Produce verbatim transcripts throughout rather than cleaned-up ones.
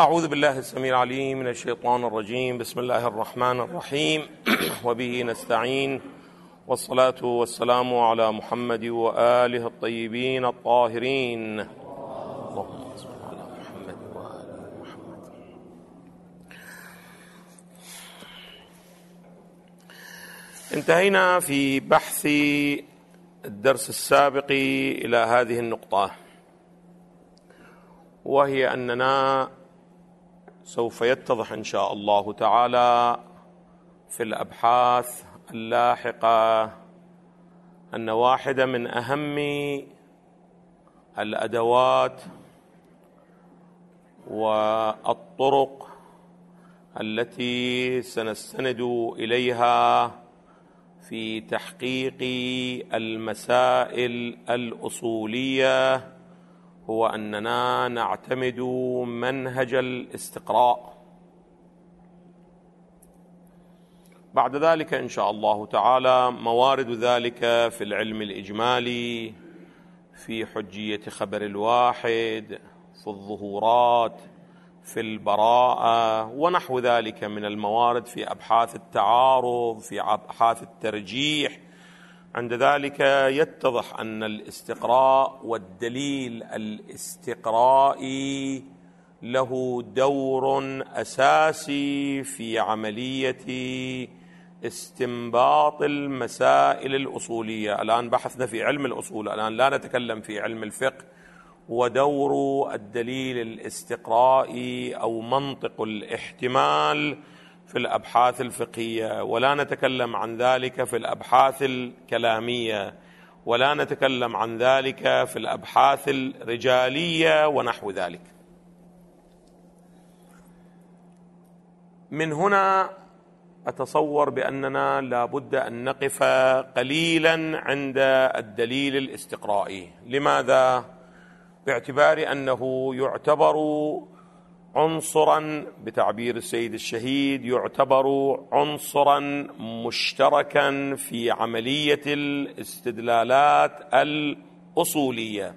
أعوذ بالله السميع العليم من الشيطان الرجيم. بسم الله الرحمن الرحيم وبه نستعين، والصلاة والسلام على محمد وآله الطيبين الطاهرين. اللهم صل على محمد وآل محمد. انتهينا في بحث الدرس السابق إلى هذه النقطة، وهي أننا سوف يتضح إن شاء الله تعالى في الأبحاث اللاحقة أن واحدة من أهم الأدوات والطرق التي سنستند إليها في تحقيق المسائل الأصولية هو أننا نعتمد منهج الاستقراء. بعد ذلك إن شاء الله تعالى موارد ذلك في العلم الإجمالي، في حجية خبر الواحد، في الظهورات، في البراءة، ونحو ذلك من الموارد في أبحاث التعارض، في أبحاث الترجيح. عند ذلك يتضح أن الاستقراء والدليل الاستقرائي له دور أساسي في عملية استنباط المسائل الأصولية. الآن بحثنا في علم الأصول، الآن لا نتكلم في علم الفقه. ودور الدليل الاستقرائي أو منطق الاحتمال في الأبحاث الفقهية، ولا نتكلم عن ذلك في الأبحاث الكلامية، ولا نتكلم عن ذلك في الأبحاث الرجالية ونحو ذلك. من هنا أتصور بأننا لا بد أن نقف قليلا عند الدليل الاستقرائي. لماذا؟ باعتبار أنه يعتبر عنصرا، بتعبير السيد الشهيد، يعتبر عنصرا مشتركا في عملية الاستدلالات الأصولية.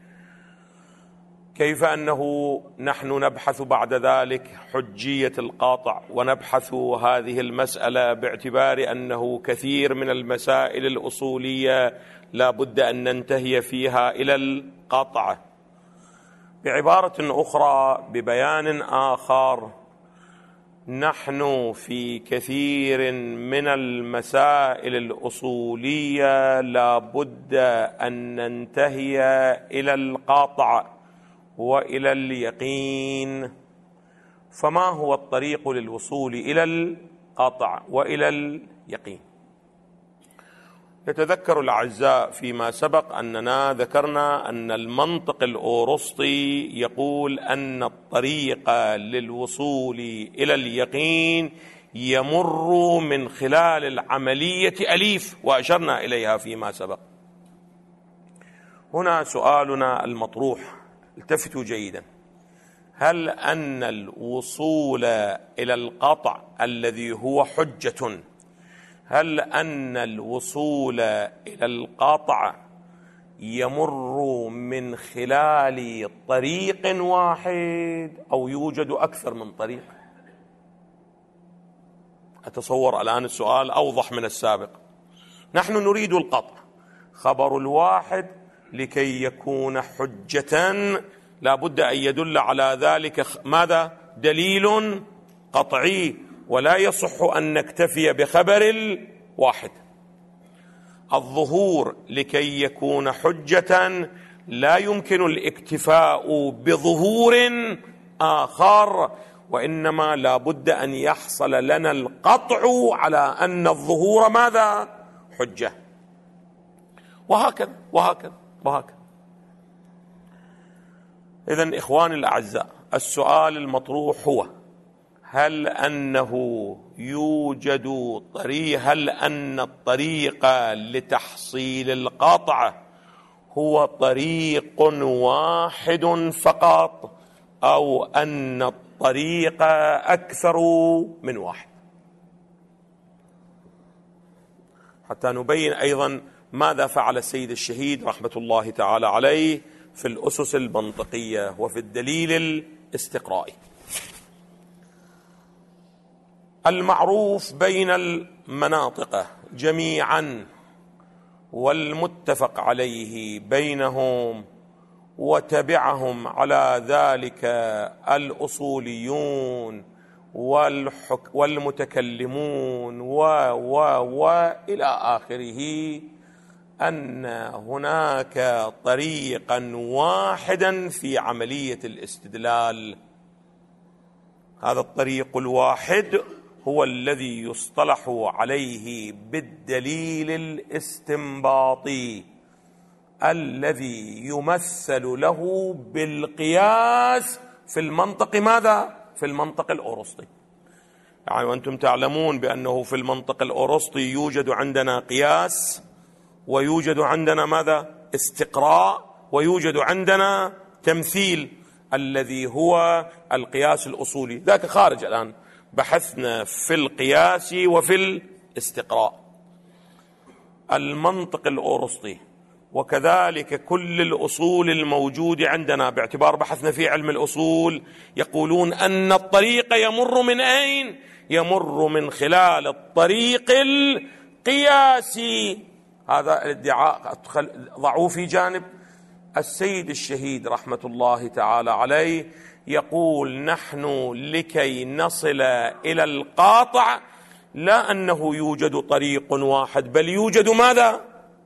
كيف أنه نحن نبحث بعد ذلك حجية القاطع، ونبحث هذه المسألة باعتبار أنه كثير من المسائل الأصولية لا بد أن ننتهي فيها إلى القاطعة. بعبارة أخرى، ببيان آخر، نحن في كثير من المسائل الأصولية لا بد أن ننتهي إلى القاطع وإلى اليقين. فما هو الطريق للوصول إلى القاطع وإلى اليقين؟ يتذكر الأعزاء فيما سبق أننا ذكرنا أن المنطق الأوروسطي يقول أن الطريق للوصول إلى اليقين يمر من خلال العملية أليف، وأشرنا إليها فيما سبق. هنا سؤالنا المطروح، التفتوا جيدا: هل أن الوصول إلى القطع الذي هو حجة، هل أن الوصول إلى القطع يمر من خلال طريق واحد أو يوجد أكثر من طريق؟ أتصور الآن السؤال أوضح من السابق. نحن نريد القطع. خبر الواحد لكي يكون حجة لا بد أن يدل على ذلك ماذا؟ دليل قطعي، ولا يصح أن نكتفي بخبر الواحد. الظهور لكي يكون حجة لا يمكن الاكتفاء بظهور آخر، وإنما لا بد أن يحصل لنا القطع على أن الظهور ماذا؟ حجة. وهكذا وهكذا وهكذا. إذن إخواني الأعزاء، السؤال المطروح هو: هل أنه يوجد طريق، هل أن الطريق لتحصيل القطع هو طريق واحد فقط، أو أن الطريق أكثر من واحد؟ حتى نبين أيضا ماذا فعل السيد الشهيد رحمة الله تعالى عليه في الأسس المنطقية وفي الدليل الاستقرائي. المعروف بين المناطق جميعا والمتفق عليه بينهم وتبعهم على ذلك الأصوليون والحك والمتكلمون و و وإلى آخره، أن هناك طريقا واحدا في عملية الاستدلال. هذا الطريق الواحد هو الذي يصطلح عليه بالدليل الاستنباطي، الذي يمثل له بالقياس في المنطق ماذا؟ في المنطق الأرسطي. يعني وأنتم تعلمون بأنه في المنطق الأرسطي يوجد عندنا قياس، ويوجد عندنا ماذا؟ استقراء، ويوجد عندنا تمثيل الذي هو القياس الأصولي. ذاك خارج الآن، بحثنا في القياس وفي الاستقراء. المنطق الأرسطي وكذلك كل الأصول الموجودة عندنا باعتبار بحثنا في علم الأصول يقولون أن الطريق يمر من أين؟ يمر من خلال الطريق القياسي. هذا الادعاء ضعوه في جانب. السيد الشهيد رحمة الله تعالى عليه يقول: نحن لكي نصل إلى القاطع لا أنه يوجد طريق واحد، بل يوجد ماذا؟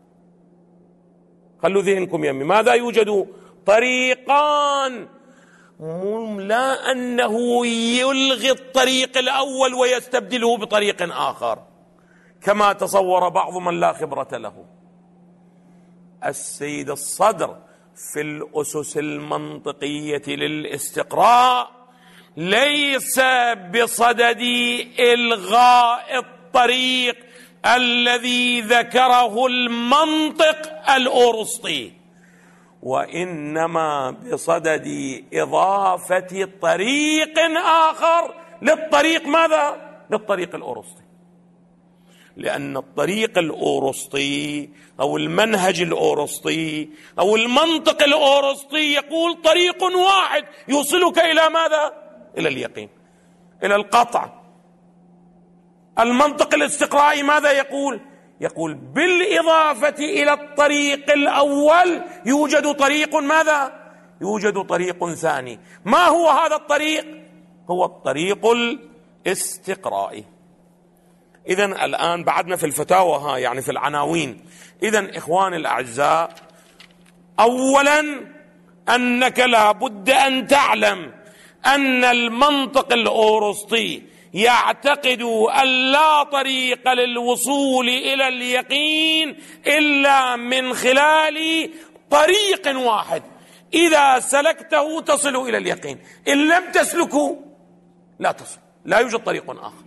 خلوا ذهنكم يمي، ماذا يوجد؟ طريقان، لا أنه يلغي الطريق الأول ويستبدله بطريق آخر كما تصور بعض من لا خبرة له. السيد الصدر في الأسس المنطقية للاستقراء ليس بصدد إلغاء الطريق الذي ذكره المنطق الأرسطي، وإنما بصدد إضافة طريق آخر للطريق ماذا؟ للطريق الأرسطي. لأن الطريق الأرسطي أو المنهج الأرسطي أو المنطق الأرسطي يقول طريق واحد يوصلك إلى ماذا؟ إلى اليقين، إلى القطع. المنطق الاستقرائي ماذا يقول؟ يقول بالإضافة إلى الطريق الأول يوجد طريق ماذا؟ يوجد طريق ثاني. ما هو هذا الطريق؟ هو الطريق الاستقرائي. إذن الآن بعدنا في الفتاوى ها، يعني في العناوين. إذن إخواني الأعزاء، أولا أنك لا بد أن تعلم أن المنطق الأرسطي يعتقد أن لا طريق للوصول إلى اليقين إلا من خلال طريق واحد، إذا سلكته تصل إلى اليقين، إن لم تسلكه لا تصل، لا يوجد طريق آخر.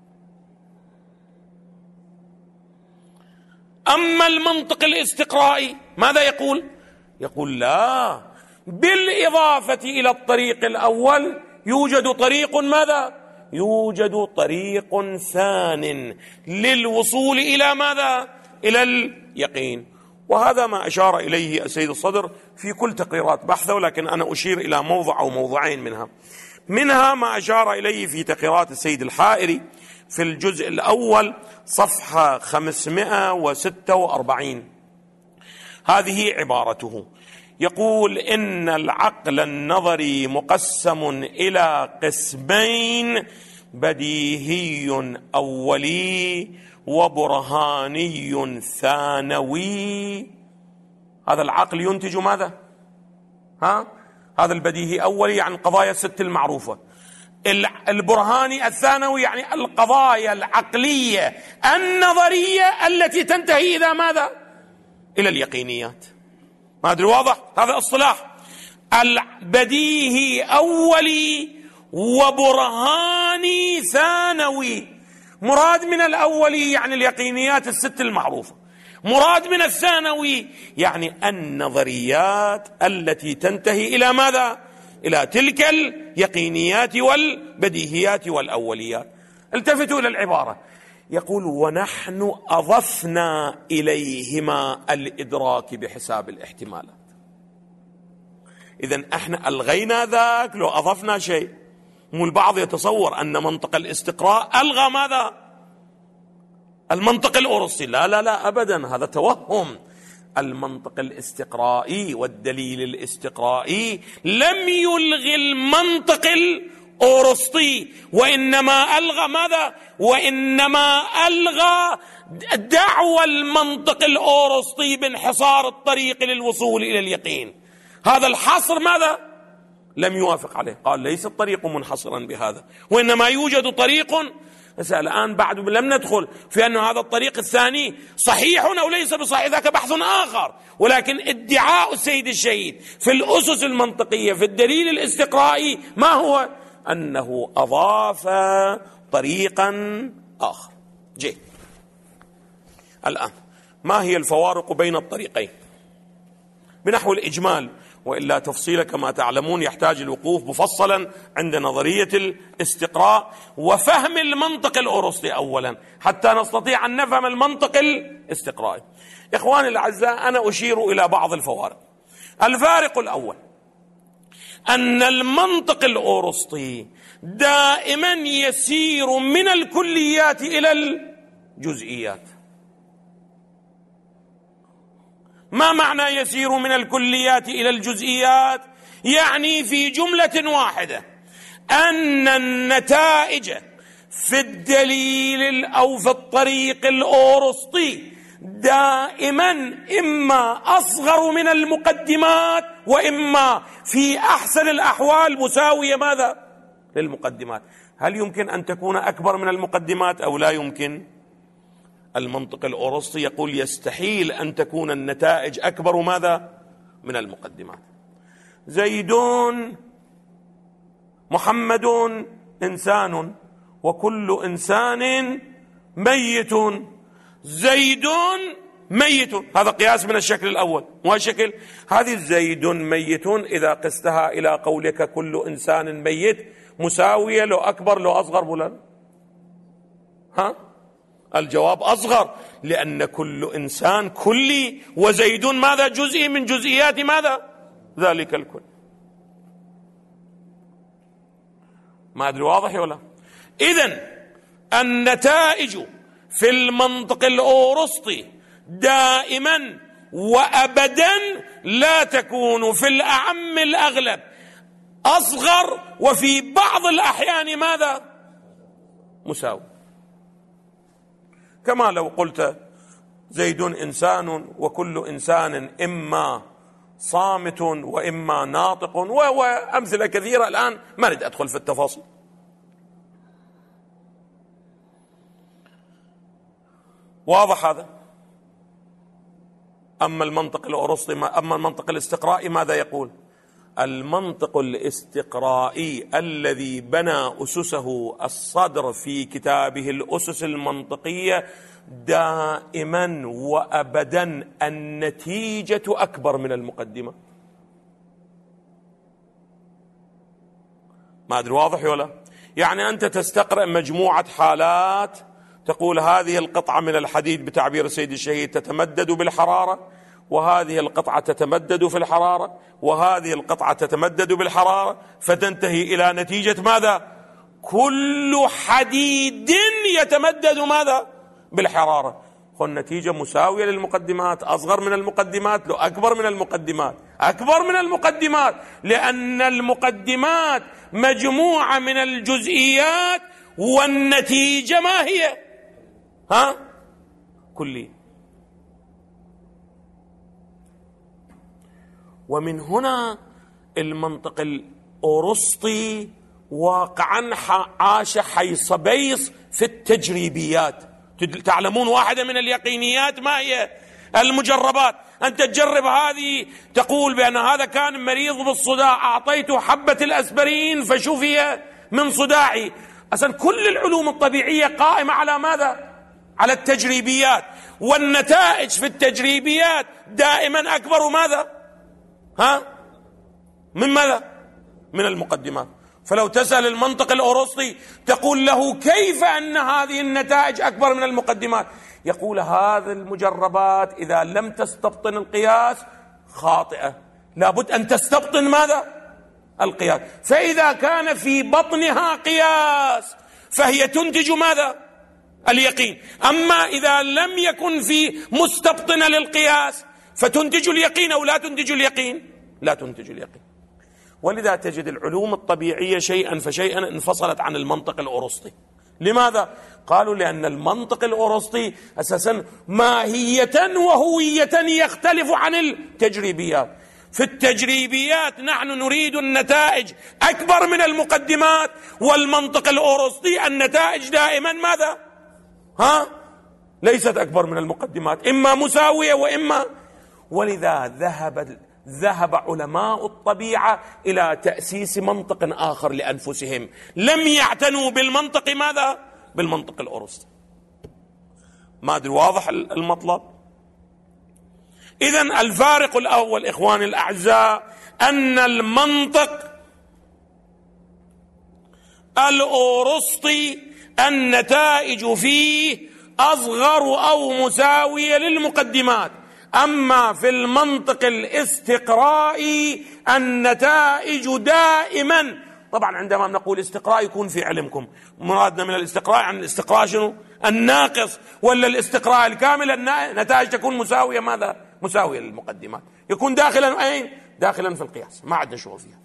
أما المنطق الاستقرائي ماذا يقول؟ يقول لا، بالإضافة إلى الطريق الأول يوجد طريق ماذا؟ يوجد طريق ثان للوصول إلى ماذا؟ إلى اليقين. وهذا ما أشار إليه السيد الصدر في كل تقريرات بحثه، ولكن أنا أشير إلى موضع أو موضعين منها. منها ما أشار إليه في تقريرات السيد الحائري في الجزء الأول صفحة خمسمائة وستة وأربعين. هذه عبارته، يقول: إن العقل النظري مقسم إلى قسمين: بديهي أولي وبرهاني ثانوي. هذا العقل ينتج ماذا؟ ها؟ هذا البديهي أولي يعني القضايا الست المعروفة، البرهاني الثانوي يعني القضايا العقلية النظرية التي تنتهي إلى ماذا؟ إلى اليقينيات. ما أدري واضح؟ هذا اصطلاح. البديهي أولي وبرهاني ثانوي. مراد من الأولي يعني اليقينيات الست المعروفة، مراد من الثانوي يعني النظريات التي تنتهي إلى ماذا؟ إلى تلك اليقينيات والبديهيات والأوليات. التفتوا إلى العبارة، يقول: ونحن أضفنا إليهما الإدراك بحساب الاحتمالات. إذن احنا ألغينا ذاك لو أضفنا شيء، والبعض يتصور أن منطق الاستقراء ألغى ماذا؟ المنطق الأرسطي. لا لا لا أبدا، هذا توهم. المنطق الاستقرائي والدليل الاستقرائي لم يلغي المنطق الأرسطي، وإنما ألغى ماذا؟ وإنما ألغى دعوى المنطق الأرسطي بانحصار الطريق للوصول إلى اليقين. هذا الحصر ماذا؟ لم يوافق عليه، قال ليس الطريق منحصرا بهذا، وإنما يوجد طريق. الآن بعد لم ندخل في أن هذا الطريق الثاني صحيح أو ليس بصحيح، ذاك بحث آخر، ولكن ادعاء السيد الشهيد في الأسس المنطقية في الدليل الاستقرائي ما هو؟ أنه أضاف طريقا آخر. جيد. الآن ما هي الفوارق بين الطريقين بنحو الإجمال، وإلا تفصيل كما تعلمون يحتاج الوقوف مفصلا عند نظرية الاستقراء وفهم المنطق الأرسطي أولا حتى نستطيع أن نفهم المنطق الاستقرائي. إخواني الأعزاء، أنا أشير إلى بعض الفوارق. الفارق الأول أن المنطق الأرسطي دائما يسير من الكليات إلى الجزئيات. ما معنى يسير من الكليات إلى الجزئيات؟ يعني في جملة واحدة أن النتائج في الدليل أو في الطريق الأرسطي دائما إما أصغر من المقدمات وإما في أحسن الأحوال مساوية ماذا؟ للمقدمات. هل يمكن أن تكون أكبر من المقدمات أو لا يمكن؟ المنطق الأرسطي يقول يستحيل أن تكون النتائج أكبر ماذا؟ من المقدمات. زيد محمد إنسان وكل إنسان ميت. زيد ميت، هذا قياس من الشكل الأول. وشكل هذه زيد ميت إذا قستها إلى قولك كل إنسان ميت مساوية، لو أكبر لو أصغر بلان؟ ها؟ الجواب أصغر، لأن كل إنسان كلي وزيد ماذا؟ جزئي من جزئيات ماذا؟ ذلك الكل. ما أدري واضح ولا؟ إذن النتائج في المنطق الأرسطي دائما وأبدا لا تكون في الأعم الأغلب أصغر، وفي بعض الأحيان ماذا؟ مساوي. كما لو قلت زيد إنسان وكل إنسان إما صامت وإما ناطق، وأمثلة كثيرة الآن ما أريد أدخل في التفاصيل. واضح هذا؟ أما المنطق الأرسطي، أما المنطق الاستقرائي ماذا يقول؟ المنطق الاستقرائي الذي بنى أسسه الصدر في كتابه الأسس المنطقية دائما وأبدا النتيجة أكبر من المقدمة. ما أدري واضح ولا؟ يعني أنت تستقرأ مجموعة حالات تقول هذه القطعة من الحديد بتعبير السيد الشهيد تتمدد بالحرارة، وهذه القطعة تتمدد في الحرارة، وهذه القطعة تتمدد بالحرارة، فتنتهي إلى نتيجة ماذا؟ كل حديد يتمدد ماذا؟ بالحرارة. النتيجة مساوية للمقدمات، أصغر من المقدمات، لو أكبر من المقدمات، أكبر من المقدمات، لأن المقدمات مجموعة من الجزئيات والنتيجة ما هي؟ ها؟ كلي. ومن هنا المنطق الأرسطي واقعا عاش حيص بيص في التجريبيات. تعلمون واحدة من اليقينيات ما هي؟ المجربات. أنت تجرب هذه، تقول بأن هذا كان مريض بالصداع، أعطيته حبة الأسبرين فشفي من صداعي. أصلا كل العلوم الطبيعية قائمة على ماذا؟ على التجريبيات، والنتائج في التجريبيات دائما أكبر ماذا؟ ها؟ من ماذا؟ من المقدمات. فلو تسأل المنطق الأرسطي تقول له كيف أن هذه النتائج أكبر من المقدمات؟ يقول هذه المجربات إذا لم تستبطن القياس خاطئة، لابد أن تستبطن ماذا؟ القياس. فإذا كان في بطنها قياس فهي تنتج ماذا؟ اليقين. أما إذا لم يكن في مستبطنة للقياس فتنتج اليقين أو لا تنتج اليقين؟ لا تنتج اليقين. ولذا تجد العلوم الطبيعية شيئا فشيئا انفصلت عن المنطق الأرسطي. لماذا؟ قالوا لأن المنطق الأرسطي أساسا ماهية وهوية يختلف عن التجريبيات. في التجريبيات نحن نريد النتائج أكبر من المقدمات، والمنطق الأرسطي النتائج دائما ماذا؟ ها؟ ليست أكبر من المقدمات، إما مساوية وإما. ولذا ذهب ذهب علماء الطبيعة إلى تأسيس منطق آخر لأنفسهم، لم يعتنوا بالمنطق ماذا؟ بالمنطق الأرسطي. ما أدري واضح المطلب؟ إذن الفارق الأول إخواني الأعزاء أن المنطق الأرسطي النتائج فيه أصغر أو مساوية للمقدمات، أما في المنطق الاستقرائي النتائج دائما. طبعا عندما نقول استقراء يكون في علمكم مرادنا من الاستقراء عن الاستقراء شنو؟ الناقص، ولا الاستقراء الكامل النتائج تكون مساوية ماذا؟ مساوية للمقدمات، يكون داخلا أين؟ داخلا في القياس، ما عندنا شغل فيها.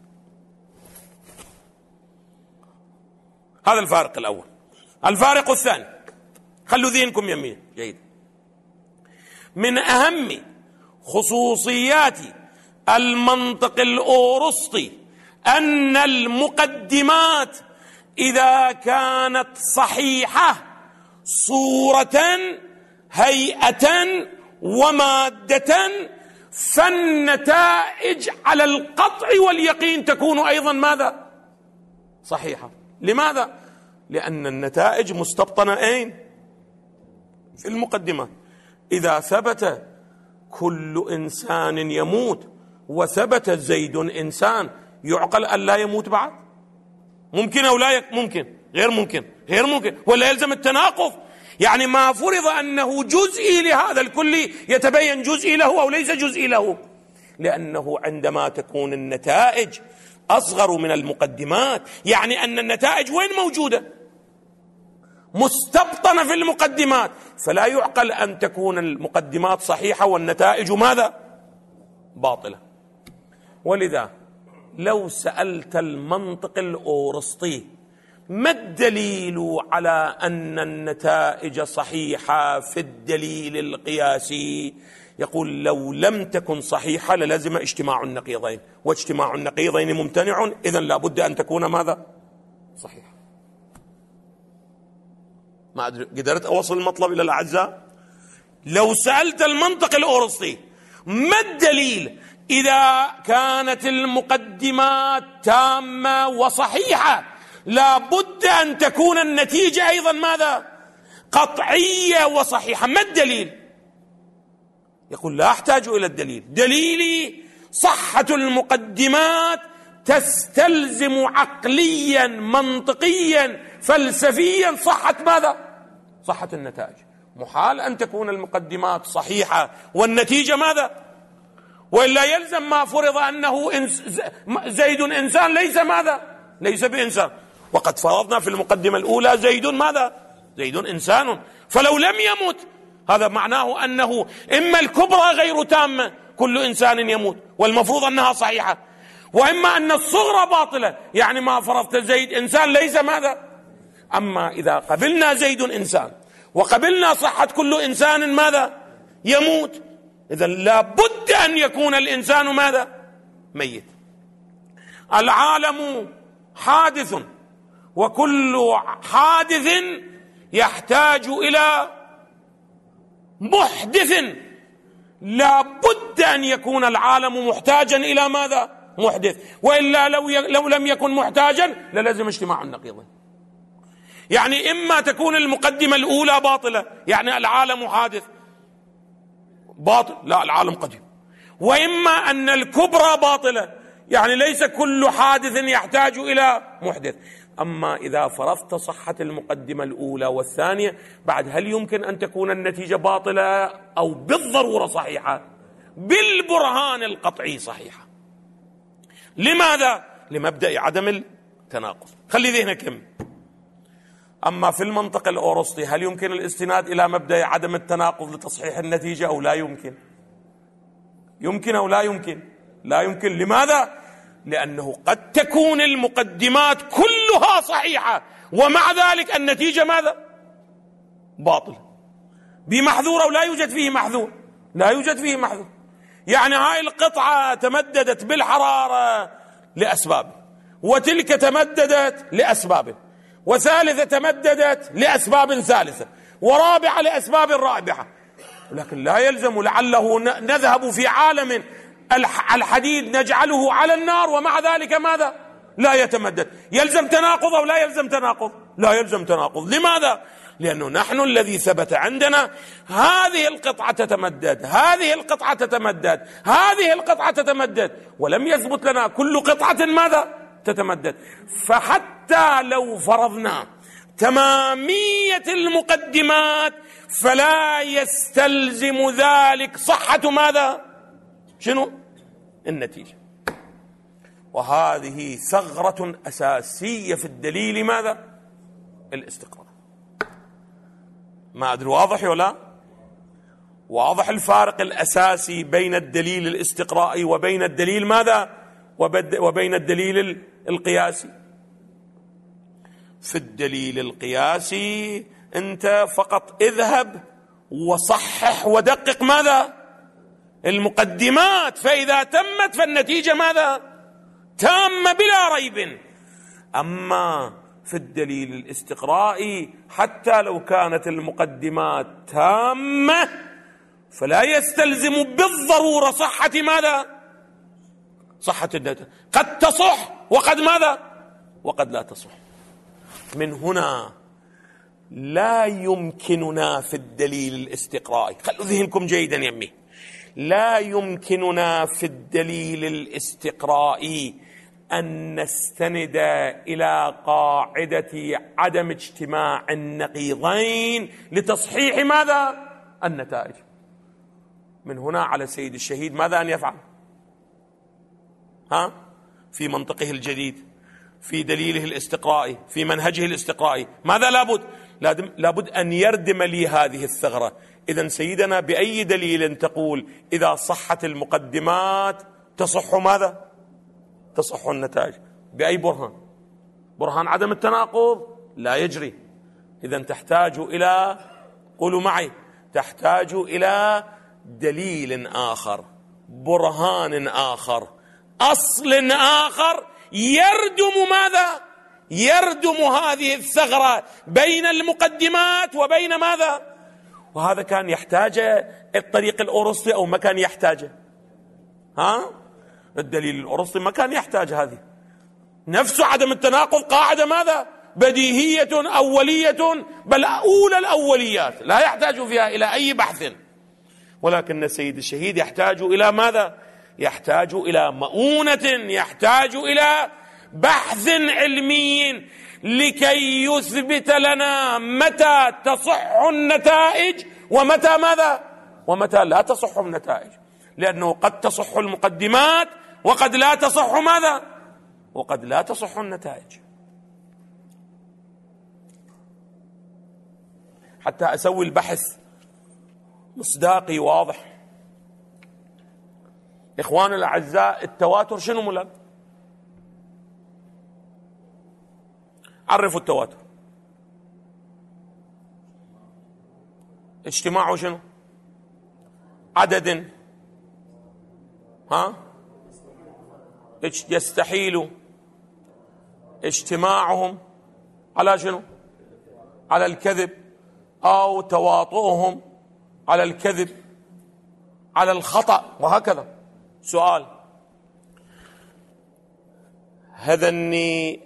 هذا الفارق الأول. الفارق الثاني، خلوا ذهنكم يمين جيد، من أهم خصوصيات المنطق الأرسطي أن المقدمات إذا كانت صحيحة صورة هيئة ومادة فالنتائج على القطع واليقين تكون أيضا ماذا؟ صحيحة. لماذا؟ لأن النتائج مستبطنة أين؟ في المقدمات. إذا ثبت كل إنسان يموت وثبت زيد إنسان، يعقل أن لا يموت بعد؟ ممكن أو لا يك... ممكن؟ غير ممكن؟ غير ممكن، ولا يلزم التناقض؟ يعني ما فرض أنه جزئي لهذا الكل يتبين جزئي له أو ليس جزئي له، لأنه عندما تكون النتائج أصغر من المقدمات يعني أن النتائج وين موجودة؟ مستبطنة في المقدمات، فلا يعقل أن تكون المقدمات صحيحة والنتائج ماذا؟ باطلة. ولذا لو سألت المنطق الأرسطي ما الدليل على أن النتائج صحيحة في الدليل القياسي، يقول لو لم تكن صحيحة للزم اجتماع النقيضين، واجتماع النقيضين ممتنع، إذن لابد أن تكون ماذا؟ صحيحة. ما أدري قدرت أوصل المطلب إلى الأعزاء؟ لو سألت المنطق الأرسطي ما الدليل إذا كانت المقدمات تامة وصحيحة لابد أن تكون النتيجة أيضا ماذا؟ قطعية وصحيحة، ما الدليل؟ يقول لا أحتاج إلى الدليل، دليلي صحة المقدمات تستلزم عقليا منطقيا فلسفيا صحة ماذا؟ صحة النتائج. محال أن تكون المقدمات صحيحة والنتيجة ماذا؟ وإلا يلزم ما فرض أنه زيد إنسان ليس ماذا؟ ليس بإنسان، وقد فرضنا في المقدمة الأولى زيد ماذا؟ زيد إنسان، فلو لم يمت هذا معناه أنه إما الكبرى غير تامة كل إنسان يموت والمفروض أنها صحيحة، وإما أن الصغرى باطلة يعني ما فرضت زيد إنسان ليس ماذا؟ أما إذا قبلنا زيد إنسان وقبلنا صحة كل إنسان ماذا؟ يموت، إذن لا بد أن يكون الإنسان ماذا؟ ميت. العالم حادث وكل حادث يحتاج إلى محدث، لا بد أن يكون العالم محتاجا إلى ماذا؟ محدث، وإلا لو, ي... لو لم يكن محتاجا للازم اجتماع النقيضين. يعني إما تكون المقدمة الأولى باطلة يعني العالم حادث باطل، لا العالم قديم، وإما أن الكبرى باطلة يعني ليس كل حادث يحتاج إلى محدث. أما إذا فرضت صحة المقدمة الأولى والثانية بعد هل يمكن أن تكون النتيجة باطلة أو بالضرورة صحيحة؟ بالبرهان القطعي صحيحة. لماذا؟ لمبدأ عدم التناقض. خلي ذهنك هم. أما في المنطق الأورسطي هل يمكن الاستناد إلى مبدأ عدم التناقض لتصحيح النتيجة أو لا يمكن؟ يمكن أو لا يمكن؟ لا يمكن. لماذا؟ لأنه قد تكون المقدمات كلها صحيحة ومع ذلك النتيجة ماذا؟ باطل بمحذور أو لا يوجد فيه محذور؟ لا يوجد فيه محذور. يعني هاي القطعة تمددت بالحرارة لأسباب، وتلك تمددت لأسباب، وثالثة تمددت لأسباب ثالثة، ورابعة لأسباب رابعة، ولكن لا يلزم لعله نذهب في عالم الحديد نجعله على النار ومع ذلك ماذا؟ لا يتمدد. يلزم تناقض أو لا يلزم تناقض؟ لا يلزم تناقض. لماذا؟ لأنه نحن الذي ثبت عندنا هذه القطعة تتمدد، هذه القطعة تتمدد، هذه القطعة تتمدد، ولم يثبت لنا كل قطعة ماذا؟ تتمدد. فحتى لو فرضنا تمامية المقدمات فلا يستلزم ذلك صحة ماذا؟ شنو؟ النتيجة. وهذه ثغرة أساسية في الدليل ماذا؟ الاستقراء. ما أدري واضح ولا؟ واضح الفارق الأساسي بين الدليل الاستقرائي وبين الدليل ماذا؟ وبين الدليل القياسي. في الدليل القياسي أنت فقط اذهب وصحح ودقق ماذا؟ المقدمات، فإذا تمت فالنتيجة ماذا؟ تامة بلا ريب. أما في الدليل الاستقرائي حتى لو كانت المقدمات تامة فلا يستلزم بالضرورة صحة ماذا؟ صحة النتيجة. قد تصح وقد ماذا؟ وقد لا تصح. من هنا لا يمكننا في الدليل الاستقرائي، خلوا ذهنكم جيدا يمي، لا يمكننا في الدليل الاستقرائي أن نستند إلى قاعدة عدم اجتماع النقيضين لتصحيح ماذا؟ النتائج. من هنا على سيد الشهيد ماذا أن يفعل؟ ها؟ في منطقه الجديد، في دليله الاستقرائي، في منهجه الاستقرائي، ماذا لابد؟ لابد أن يردم لي هذه الثغرة. إذن سيدنا بأي دليل تقول إذا صحت المقدمات تصح ماذا؟ تصح النتائج؟ بأي برهان؟ برهان عدم التناقض لا يجري. إذن تحتاج إلى، قولوا معي، تحتاج إلى دليل آخر، برهان آخر، أصل آخر يردم ماذا؟ يردم هذه الثغرة بين المقدمات وبين ماذا؟ وهذا كان يحتاج الطريق الأورسطي أو ما كان يحتاجه؟ ها؟ الدليل الأورسطي ما كان يحتاج هذه. نفس عدم التناقض قاعدة ماذا؟ بديهية أولية، بل أولى الأوليات، لا يحتاج فيها إلى أي بحث. ولكن السيد الشهيد يحتاج إلى ماذا؟ يحتاج إلى مؤونة، يحتاج إلى بحث علمي لكي يثبت لنا متى تصح النتائج ومتى ماذا؟ ومتى لا تصح النتائج. لأنه قد تصح المقدمات وقد لا تصح ماذا؟ وقد لا تصح النتائج. حتى أسوي البحث مصداقي واضح. إخواني الأعزاء، التواتر شنو ملك؟ عرفوا التواتر. اجتماعه شنو؟ عدد ها يستحيل اجتماعهم على شنو؟ على الكذب، أو تواطؤهم على الكذب، على الخطأ، وهكذا. سؤال: هذني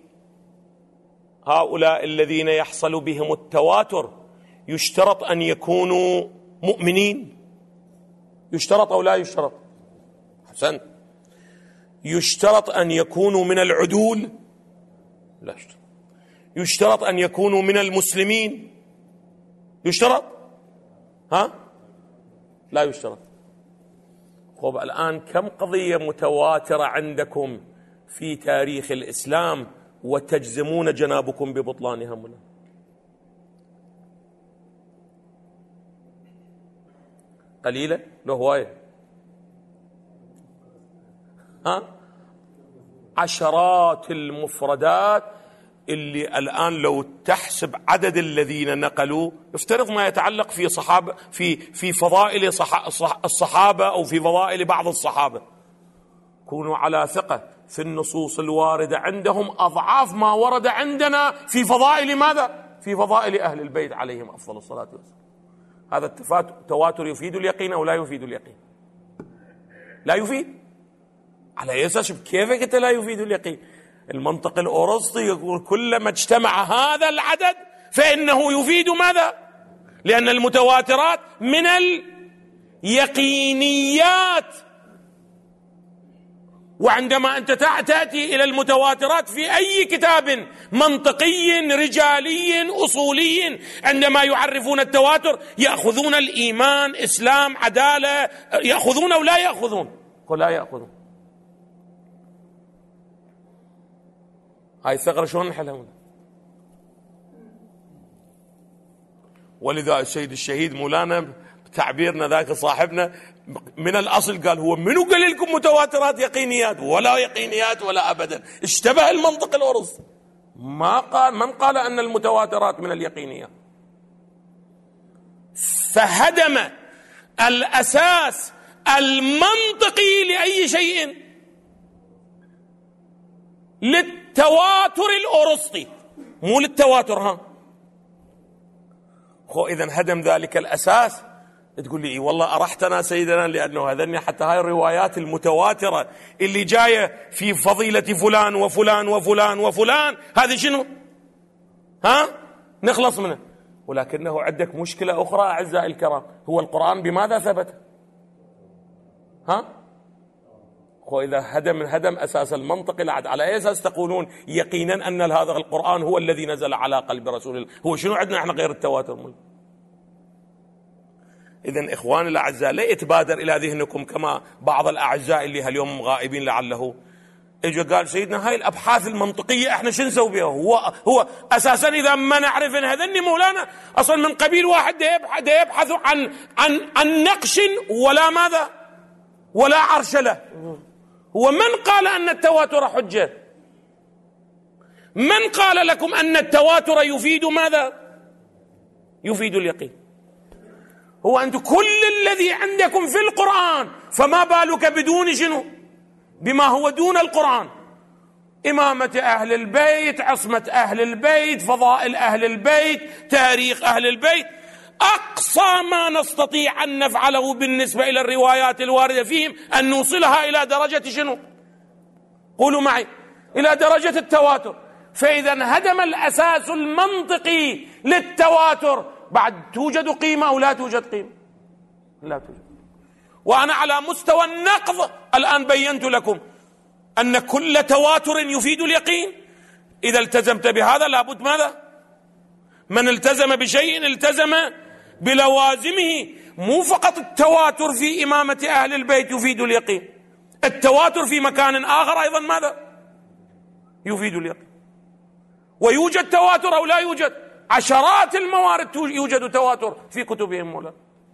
هؤلاء الذين يحصل بهم التواتر يشترط أن يكونوا مؤمنين؟ يشترط أو لا يشترط؟ حسن. يشترط أن يكونوا من العدول؟ لا يشترط. يشترط أن يكونوا من المسلمين؟ يشترط؟ ها؟ لا يشترط. طب الآن كم قضية متواترة عندكم في تاريخ الإسلام وتجزمون جنابكم ببطلانها ملا؟ قليلة لو هواية؟ ها؟ عشرات المفردات اللي الآن لو تحسب عدد الذين نقلوا، افترض ما يتعلق في صحابة في في فضائل الصحابة أو في فضائل بعض الصحابة، كونوا على ثقة في النصوص الواردة عندهم أضعاف ما ورد عندنا في فضائل ماذا؟ في فضائل أهل البيت عليهم أفضل الصلاة والسلام. هذا التواتر يفيد اليقين أو لا يفيد اليقين؟ لا يفيد. على أي أساس كيف قلت لا يفيد اليقين؟ المنطق الأرسطي يقول كلما اجتمع هذا العدد فإنه يفيد ماذا؟ لأن المتواترات من اليقينيات، وعندما أنت تأتي إلى المتواترات في أي كتاب منطقي رجالي أصولي، عندما يعرفون التواتر يأخذون الإيمان، إسلام، عدالة، يأخذون أو لا يأخذون؟ قل لا يأخذون. هاي الثغرة شلون نحلها؟ ولذا السيد الشهيد مولانا تعبيرنا ذاك صاحبنا من الأصل قال هو منو قال لكم متواترات يقينيات؟ ولا يقينيات ولا أبدا، اشتبه المنطق الأرسطي. ما قال، من قال أن المتواترات من اليقينيات؟ فهدم الأساس المنطقي لأي شيء للتواتر الأرسطي، مو للتواتر. ها خو إذن هدم ذلك الأساس. تقول لي والله أرحتنا سيدنا لأنه هذني حتى هاي الروايات المتواترة اللي جاية في فضيلة فلان وفلان وفلان وفلان، هذه شنو؟ ها نخلص منه. ولكنه عندك مشكلة أخرى أعزائي الكرام، هو القرآن بماذا ثبت؟ ها وإذا هدم هدم أساس المنطق العد، على أي أساس تقولون يقينا أن هذا القرآن هو الذي نزل على قلب رسول الله؟ هو شنو عندنا احنا غير التواتر؟ إذن إخواني الأعزاء لا يتبادر إلى ذهنكم كما بعض الأعزاء اللي هاليوم غائبين لعله اجى قال سيدنا هاي الأبحاث المنطقية احنا شو نسوي بها؟ هو هو أساسا إذا ما نعرف إن هذني مولانا أصلا من قبيل واحد ده يبحث عن عن عن نقش ولا ماذا ولا عرش له. هو من قال أن التواتر حجة؟ من قال لكم أن التواتر يفيد ماذا؟ يفيد اليقين. هو أنتم كل الذي عندكم في القرآن، فما بالك بدون شنو؟ بما هو دون القرآن، إمامة أهل البيت، عصمة أهل البيت، فضائل أهل البيت، تاريخ أهل البيت. أقصى ما نستطيع أن نفعله بالنسبة إلى الروايات الواردة فيهم أن نوصلها إلى درجة شنو؟ قولوا معي، إلى درجة التواتر. فإذا هدم الأساس المنطقي للتواتر، بعد توجد قيمة أو لا توجد قيمة؟ لا توجد. وأنا على مستوى النقض الآن بينت لكم أن كل تواتر يفيد اليقين. إذا التزمت بهذا لابد ماذا؟ من التزم بشيء التزم بلوازمه. مو فقط التواتر في إمامة أهل البيت يفيد اليقين، التواتر في مكان آخر أيضا ماذا؟ يفيد اليقين. ويوجد تواتر أو لا يوجد؟ عشرات الموارد يوجد تواتر في كتبهم مولا.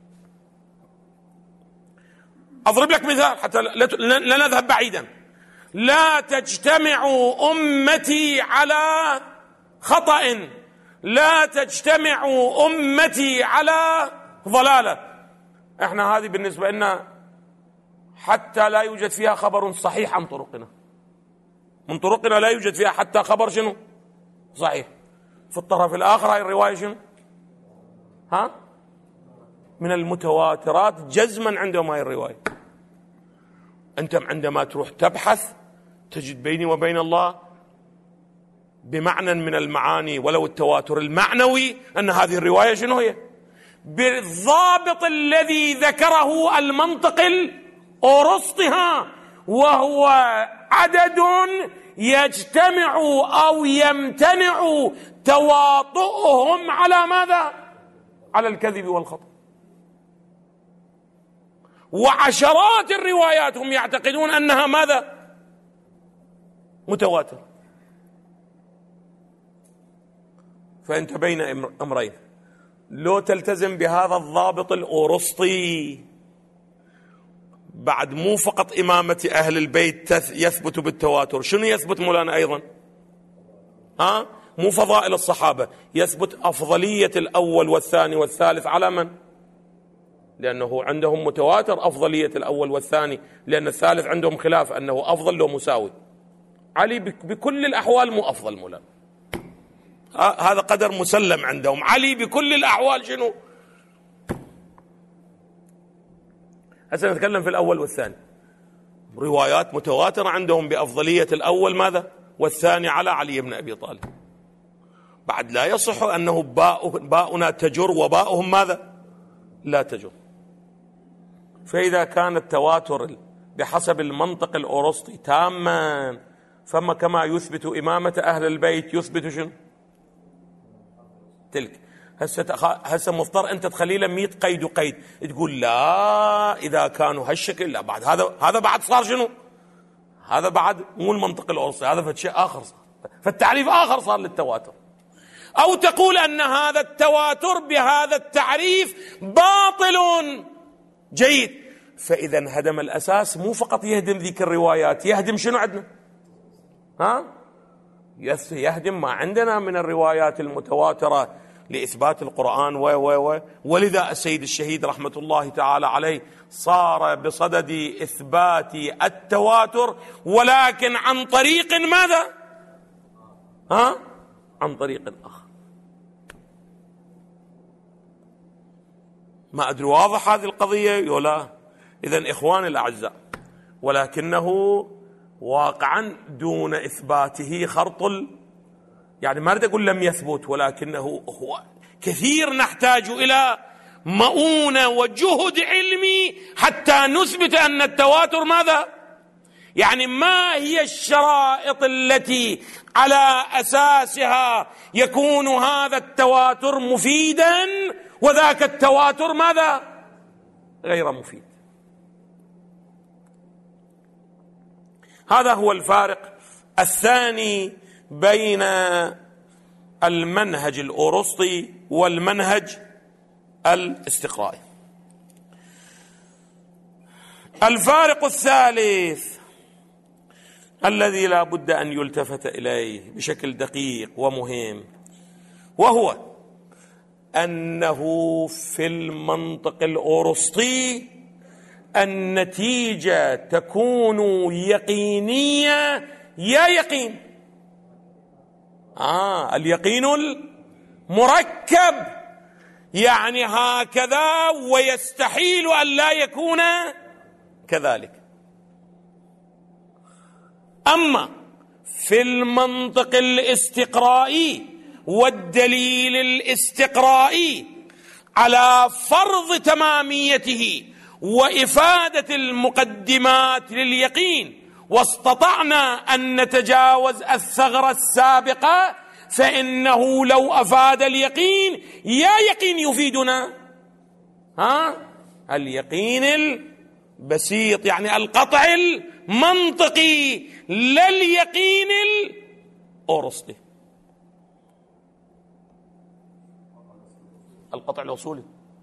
أضرب لك مثال حتى لا نذهب بعيدا. لا تجتمع أمتي على خطأ، لا تجتمع أمتي على ضلالة. احنا هذه بالنسبة لنا حتى لا يوجد فيها خبر صحيح عن طرقنا، من طرقنا لا يوجد فيها حتى خبر شنو؟ صحيح. في الطرف الآخر هاي الرواية شنو؟ ها؟ من المتواترات جزما عندهم هاي الرواية. أنت عندما تروح تبحث تجد بيني وبين الله بمعنى من المعاني ولو التواتر المعنوي أن هذه الرواية شنو هي؟ بالضابط الذي ذكره المنطق الأرسطي، وهو عدد يجتمع أو يمتنع تواطؤهم على ماذا؟ على الكذب والخطأ. وعشرات الروايات هم يعتقدون أنها ماذا؟ متواتر. فأنت بين أمرين، لو تلتزم بهذا الضابط الأورسطي بعد مو فقط إمامة أهل البيت يثبت بالتواتر، شنو يثبت مولانا أيضا؟ ها؟ مو فضائل الصحابة، يثبت أفضلية الأول والثاني والثالث على من؟ لأنه عندهم متواتر أفضلية الأول والثاني، لأن الثالث عندهم خلاف أنه أفضل لو مساوي. علي بكل الأحوال مو أفضل مولانا، هذا قدر مسلم عندهم. علي بكل الأحوال شنو؟ هسه نتكلم في الأول والثاني، روايات متواترة عندهم بأفضلية الأول ماذا؟ والثاني على علي بن أبي طالب. بعد لا يصح أنه باء باؤنا تجر وباؤهم ماذا؟ لا تجر. فإذا كان التواتر بحسب المنطق الأورسطي تاما، فما كما يثبت إمامة أهل البيت يثبت شنو؟ تلك. هسه هسه مضطر أنت تخلي له مئة قيد وقيد، تقول لا إذا كانوا هالشكل لا، بعد هذا هذا بعد صار شنو؟ هذا بعد مو المنطق الأورسطي، هذا فشيء آخر صار، فالتعريف آخر صار للتواتر. أو تقول أن هذا التواتر بهذا التعريف باطل. جيد، فإذا هدم الأساس، مو فقط يهدم ذيك الروايات، يهدم شنو عندنا؟ ها؟ يهدم ما عندنا من الروايات المتواترة لإثبات القرآن و و و ولذا السيد الشهيد رحمة الله تعالى عليه صار بصدد إثبات التواتر، ولكن عن طريق ماذا؟ ها؟ عن طريق آخر. ما أدري واضح هذه القضية ولا؟ إذن إخواني الأعزاء، ولكنه واقعا دون إثباته خرط، يعني ما أريد أقول لم يثبت، ولكنه هو كثير نحتاج إلى مؤونة وجهد علمي حتى نثبت أن التواتر ماذا؟ يعني ما هي الشرائط التي على أساسها يكون هذا التواتر مفيدا وذاك التواتر ماذا؟ غير مفيد. هذا هو الفارق الثاني بين المنهج الأورسطي والمنهج الاستقرائي. الفارق الثالث الذي لا بد أن يلتفت إليه بشكل دقيق ومهم، وهو أنه في المنطق الأورسطي النتيجة تكون يقينية يا يقين. آه اليقين المركب، يعني هكذا ويستحيل أن لا يكون كذلك. أما في المنطق الاستقرائي والدليل الاستقرائي على فرض تماميته وإفادة المقدمات لليقين، واستطعنا أن نتجاوز الثغرة السابقة، فإنه لو أفاد اليقين يا يقين يفيدنا ها اليقين البسيط، يعني القطع المنطقي، لا اليقين الأورسطي، القطع الأصولي،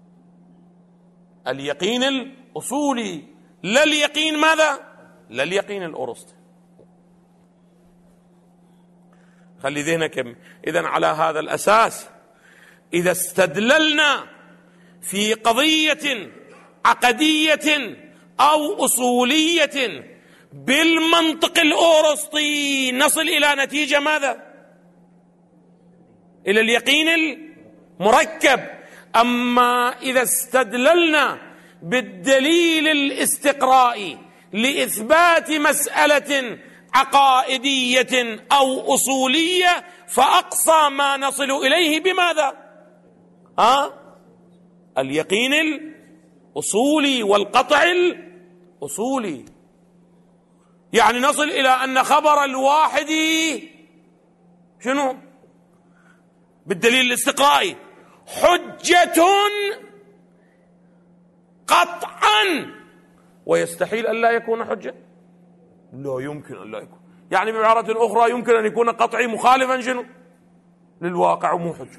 اليقين الأصولي، لا اليقين ماذا؟ لا اليقين الأورسطي. خلي ذهنك. إذن على هذا الأساس إذا استدللنا في قضية عقدية أو أصولية بالمنطق الأورسطي نصل إلى نتيجة ماذا؟ إلى اليقين المركب. أما إذا استدللنا بالدليل الاستقرائي لإثبات مسألة عقائدية أو أصولية، فأقصى ما نصل إليه بماذا؟ آه؟ اليقين الأصولي والقطع الأصولي. يعني نصل إلى أن خبر الواحد شنو؟ بالدليل الاستقرائي حجة قطعا، ويستحيل أن لا يكون حجة، لا يمكن أن لا يكون. يعني بعبارة أخرى يمكن أن يكون قطعي مخالفا شنو للواقع ومو حجة.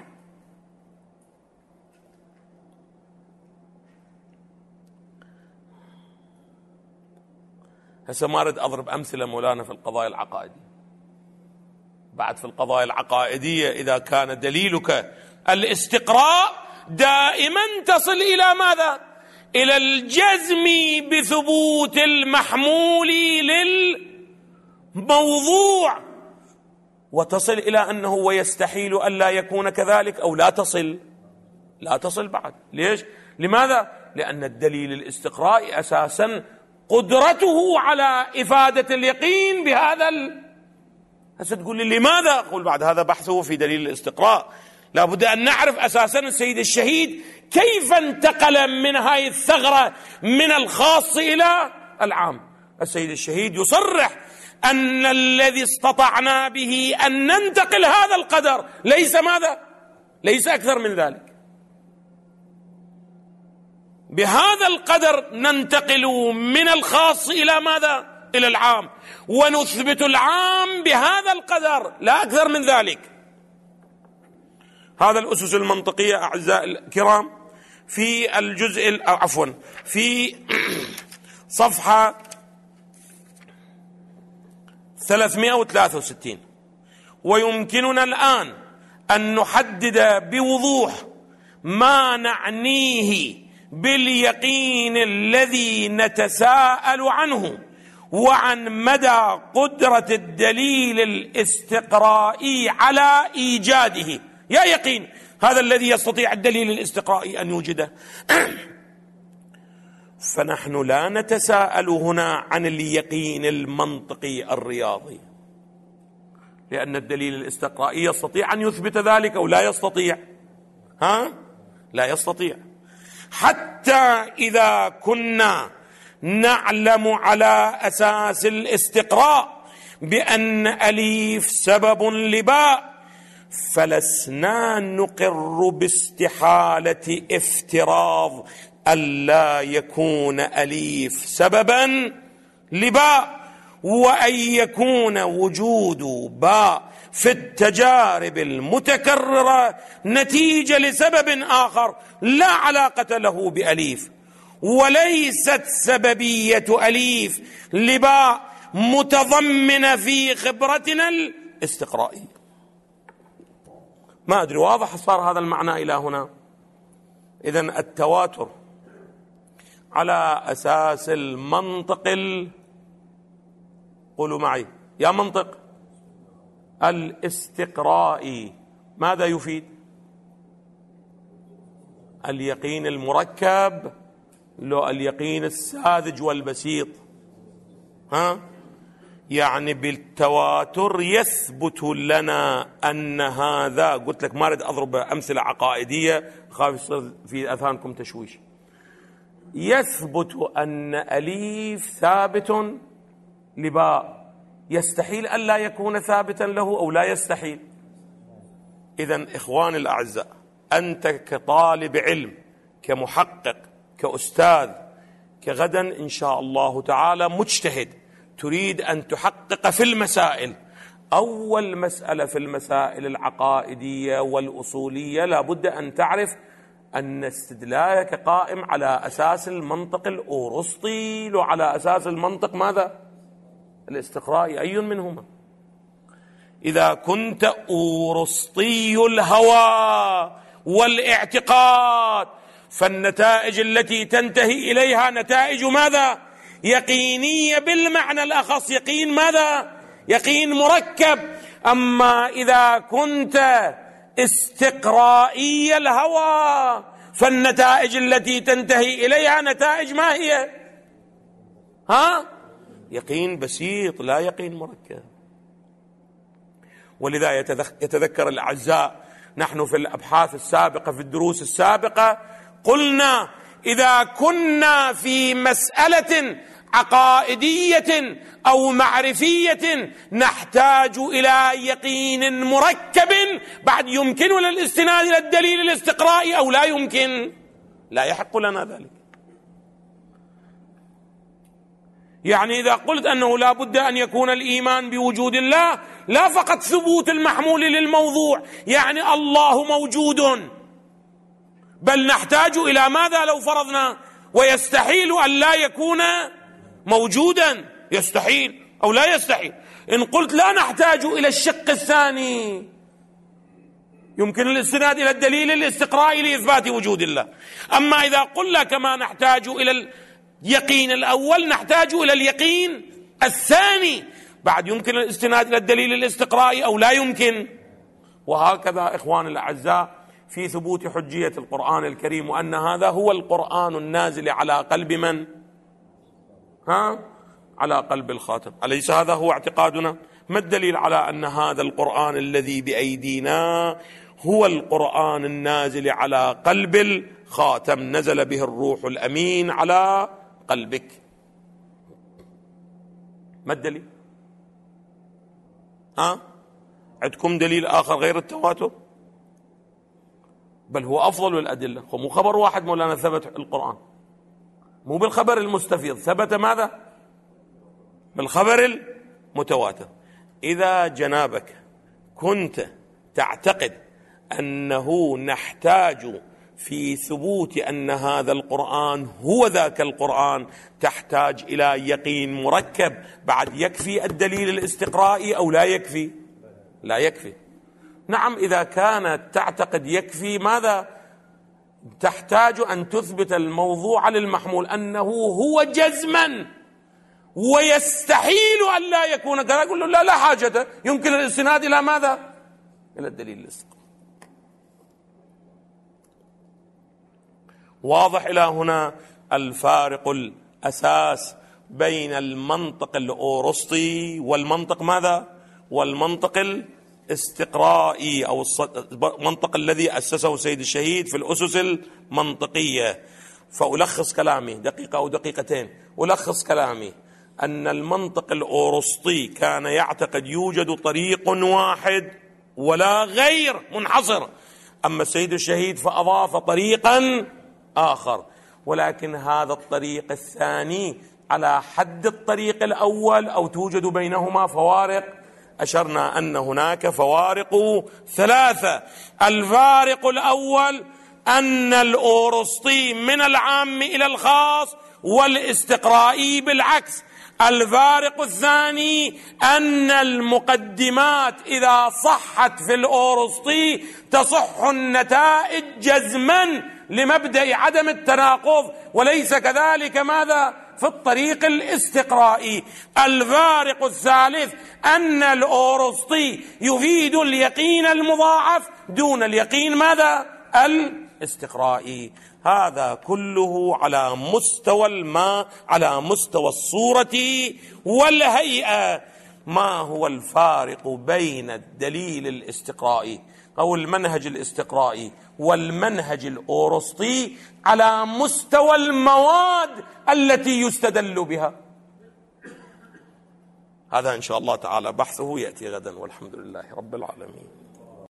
هسه ما أريد أضرب أمثلة مولانا في القضايا العقائدية. بعد في القضايا العقائدية إذا كان دليلك الاستقراء دائما تصل إلى ماذا؟ إلى الجزم بثبوت المحمول للموضوع، وتصل إلى أنه ويستحيل أن لا يكون كذلك، أو لا تصل لا تصل بعد. ليش؟ لماذا؟ لأن الدليل الاستقرائي أساسا قدرته على إفادة اليقين بهذا ال... هسه تقول لي لماذا؟ أقول بعد هذا بحثه في دليل الاستقراء. لابد أن نعرف أساسا السيد الشهيد كيف انتقل من هاي الثغرة من الخاص إلى العام. السيد الشهيد يصرح أن الذي استطعنا به أن ننتقل هذا القدر ليس ماذا؟ ليس أكثر من ذلك. بهذا القدر ننتقل من الخاص إلى ماذا؟ إلى العام، ونثبت العام بهذا القدر لا أكثر من ذلك. هذا الأسس المنطقية أعزائي الكرام في الجزء عفوا في صفحة ثلاثمائة وثلاثة وستين. ويمكننا الآن أن نحدد بوضوح ما نعنيه باليقين الذي نتساءل عنه، وعن مدى قدرة الدليل الاستقرائي على إيجاده. يا يقين هذا الذي يستطيع الدليل الاستقرائي أن يوجده. فنحن لا نتساءل هنا عن اليقين المنطقي الرياضي، لأن الدليل الاستقرائي يستطيع أن يثبت ذلك أو لا يستطيع؟ ها؟ لا يستطيع. حتى إذا كنا نعلم على أساس الاستقراء بأن أليف سبب لباء، فلسنا نقر باستحالة افتراض ألا يكون أليف سببا لباء، وأن يكون وجود باء في التجارب المتكررة نتيجة لسبب آخر لا علاقة له بأليف، وليست سببية أليف لباء متضمنة في خبرتنا الاستقرائية. ما أدري واضح صار هذا المعنى إلى هنا؟ إذن التواتر على أساس المنطق ال... قولوا معي يا منطق الاستقرائي ماذا يفيد؟ اليقين المركب لو اليقين الساذج والبسيط؟ ها؟ يعني بالتواتر يثبت لنا أن هذا، قلت لك ما أريد أضرب أمثلة عقائدية خاف يصير في أذهانكم تشويش، يثبت أن أليف ثابت لباء، يستحيل أن لا يكون ثابتا له أو لا يستحيل. إذن إخواني الأعزاء، أنت كطالب علم، كمحقق، كأستاذ، كغدا إن شاء الله تعالى مجتهد، تريد أن تحقق في المسائل. أول مسألة في المسائل العقائدية والأصولية لابد أن تعرف أن استدلالك قائم على أساس المنطق الأورسطي وعلى أساس المنطق ماذا؟ الاستقرائي. أي منهما؟ إذا كنت أورسطي الهوى والاعتقاد فالنتائج التي تنتهي إليها نتائج ماذا؟ يقينية بالمعنى الأخص، يقين ماذا؟ يقين مركب. أما إذا كنت استقرائي الهوى فالنتائج التي تنتهي إليها نتائج ما هي؟ ها؟ يقين بسيط لا يقين مركب. ولذا يتذكر الأعزاء نحن في الأبحاث السابقة في الدروس السابقة قلنا إذا كنا في مسألة عقائدية أو معرفية نحتاج إلى يقين مركب بعد يمكننا الاستناد إلى الدليل الاستقرائي أو لا يمكن؟ لا يحق لنا ذلك. يعني إذا قلت أنه لا بد أن يكون الإيمان بوجود الله، لا فقط ثبوت المحمول للموضوع، يعني الله موجود، بل نحتاج إلى ماذا لو فرضنا؟ ويستحيل أن لا يكون موجودا، يستحيل أو لا يستحيل. إن قلت لا نحتاج إلى الشق الثاني، يمكن الاستناد إلى الدليل الاستقرائي لإثبات وجود الله. أما إذا قلنا كما نحتاج إلى اليقين الأول نحتاج إلى اليقين الثاني، بعد يمكن الاستناد إلى الدليل الاستقرائي أو لا يمكن. وهكذا إخواني الأعزاء في ثبوت حجية القرآن الكريم، وأن هذا هو القرآن النازل على قلب من؟ ها؟ على قلب الخاتم. أليس هذا هو اعتقادنا؟ ما الدليل على أن هذا القرآن الذي بأيدينا هو القرآن النازل على قلب الخاتم، نزل به الروح الأمين على قلبك؟ ما الدليل؟ ها؟ عندكم دليل آخر غير التواتر؟ بل هو أفضل الأدلة. مو خبر واحد مولانا ثبت القرآن، مو بالخبر المستفيض، ثبت ماذا؟ بالخبر المتواتر. إذا جنابك كنت تعتقد أنه نحتاج في ثبوت أن هذا القرآن هو ذاك القرآن تحتاج إلى يقين مركب، بعد يكفي الدليل الاستقرائي أو لا يكفي؟ لا يكفي. نعم، إذا كانت تعتقد يكفي، ماذا تحتاج؟ أن تثبت الموضوع للمحمول أنه هو جزما، ويستحيل أن لا يكون كذا. يقول له لا لا حاجة، يمكن الاستناد إلى ماذا؟ إلى الدليل الاستقرائي. واضح إلى هنا الفارق الأساس بين المنطق الأورسطي والمنطق ماذا؟ والمنطق الاستقرائي، أو المنطق الذي أسسه سيد الشهيد في الأسس المنطقية. فألخص كلامي دقيقة أو دقيقتين، ألخص كلامي أن المنطق الأورسطي كان يعتقد يوجد طريق واحد ولا غير منحصر، أما السيد الشهيد فأضاف طريقا آخر، ولكن هذا الطريق الثاني على حد الطريق الأول أو توجد بينهما فوارق. أشرنا أن هناك فوارق ثلاثة. الفارق الأول أن الأورسطي من العام إلى الخاص، والاستقرائي بالعكس. الفارق الثاني أن المقدمات إذا صحت في الأورسطي تصح النتائج جزما لمبدأ عدم التناقض، وليس كذلك ماذا؟ في الطريق الاستقرائي. الفارق الثالث أن الأورسطي يفيد اليقين المضاعف دون اليقين ماذا؟ الاستقرائي. هذا كله على مستوى الماء، على مستوى الصورة والهيئة. ما هو الفارق بين الدليل الاستقرائي أو المنهج الاستقرائي والمنهج الأورسطي على مستوى المواد التي يستدل بها؟ هذا إن شاء الله تعالى بحثه يأتي غدا، والحمد لله رب العالمين.